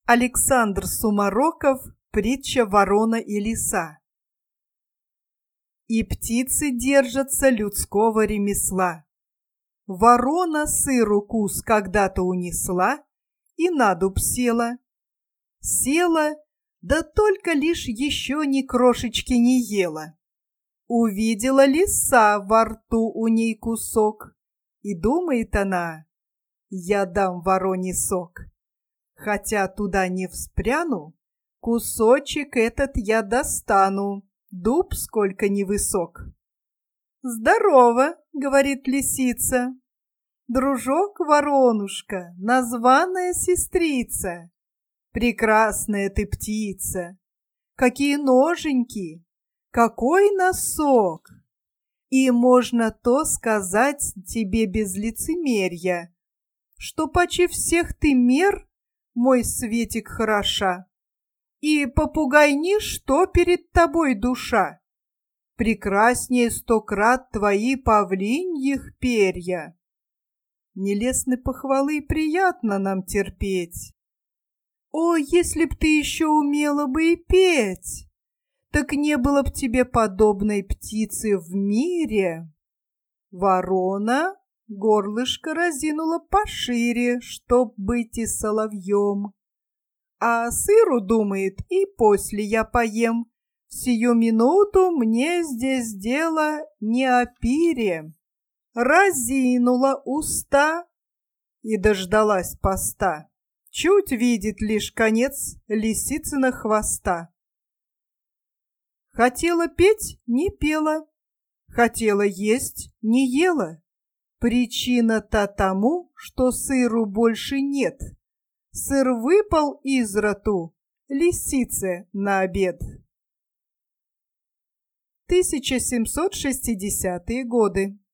Александр Сумароков. Притча «Ворона и лиса». И птицы держатся людского ремесла. Ворона сыру кус когда-то унесла и на дуб села. Села, да только лишь еще ни крошечки не ела. Увидела лиса во рту у ней кусок, и думает она: я дам вороне сок. Хотя туда не вспряну, кусочек этот я достану, дуб сколько невысок. «Здорово!» — говорит лисица. «Дружок воронушка, названная сестрица, прекрасная ты птица! Какие ноженьки, какой носок! И можно то сказать тебе без лицемерья, что почти всех ты мер, мой Светик, хороша. И попугай ничто перед тобой, душа. Прекраснее 100 крат твои павлиньих перья. Нелестны похвалы приятно нам терпеть. О, если б ты еще умела бы и петь, так не было б тебе подобной птицы в мире. Ворона горлышко разинула пошире, чтоб быть и соловьем. А сыру думает, и после я поем. В сию минуту мне здесь дело не о пире. Разинула уста и дождалась поста. Чуть видит лишь конец лисицына хвоста. Хотела петь — не пела, хотела есть — не ела. Причина-то тому, что сыру больше нет. Сыр выпал из рту лисице на обед. 1760-е годы.